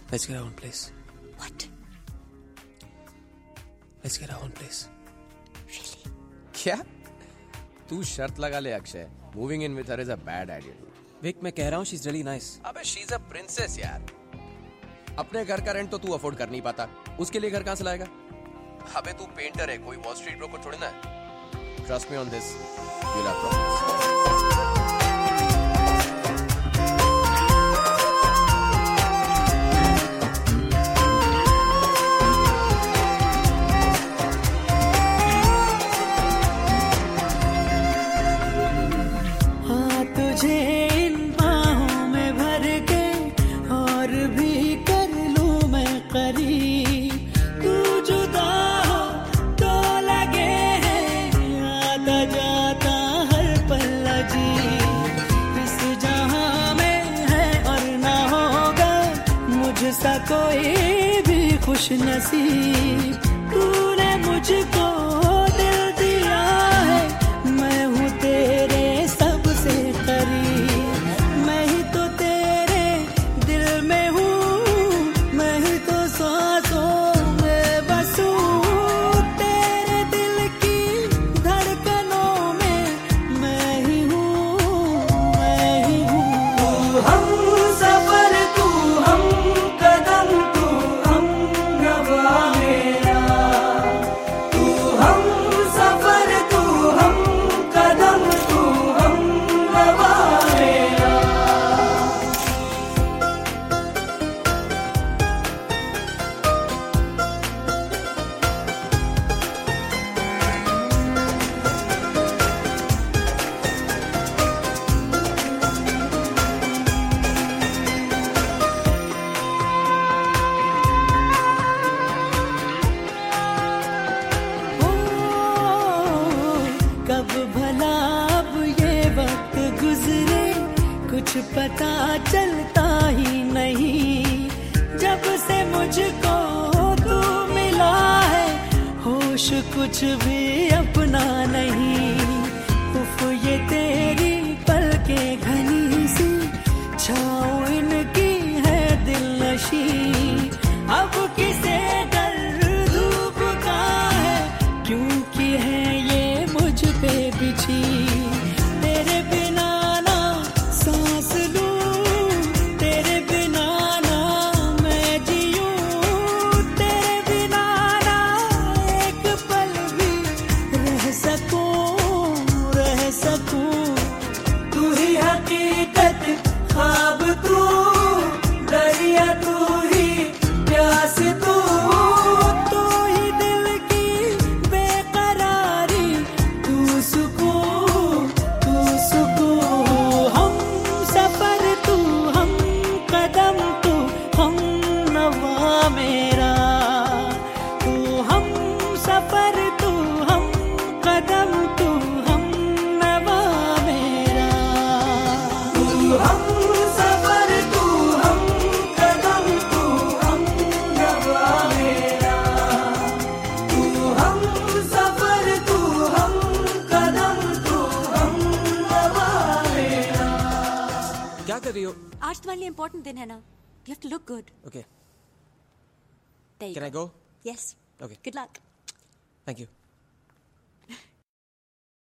Let's get our own place. What? Let's get our own place. Really? क्या? तू शर्त लगा ले Akshay. Moving in with her is a bad idea. Vic, मैं कह रहा हूँ she's really nice. अबे she's a princess यार. अपने घर का रेंट तो तू अफोर्ड कर नहीं पाता. उसके लिए घर कहाँ से लाएगा? अबे तू पेंटर है, कोई वॉल स्ट्रीट ब्रोकर थोड़ी ना है. Trust me on this. You'll have problems. सा कोई भी खुश नसीब तूने मुझको दिल दिया है. मैं हूँ तेरे सबसे करीब. मैं ही तो तेरे दिल में हूँ. मैं ही तो सांसों में बसूं. तेरे दिल की धड़कनों में मैं ही हूँ. मैं ही हूँ. तू हम सफर, तू हम कदम, तू हम नवा मेरा. तू हम सफर, तू हम कदम, तू हम नवा मेरा. कब भला अब ये वक्त गुजरे कुछ पता चलता ही नहीं. जब से मुझको तू मिला है होश कुछ भी अपना नहीं. उफ ये तेरी पलकें घनी सी छाँव इनकी है दिलनशी. अब किसे डर धूप का है क्योंकि है ये मुझ पे बिछी. तेरे बिना ना सांस लूं, तेरे बिना ना मैं जीऊं. तेरे बिना ना एक पल भी रह सकूं. तू ही हकीकत, ख्वाब तू, दरिया तू ही, प्यास तू. तू ही दिल की बेकरारी, तू सुकून, तू सुकून. हम सफर, तू हम कदम, तू हम नवा मेरा. तू हम सफर, तू हम कदम, तू हम नवा मेरा. तू हम सफर, तू हम कदम, तू हम नवा मेरा. तू हम सफर, तू हम कदम, तू हम नवा मेरा. क्या कर रही हो? आज तुम्हारे लिए इम्पोर्टेंट दिन है ना. You have to look good. Okay. There you Can go. I go? Yes. Okay. Good luck. Thank you.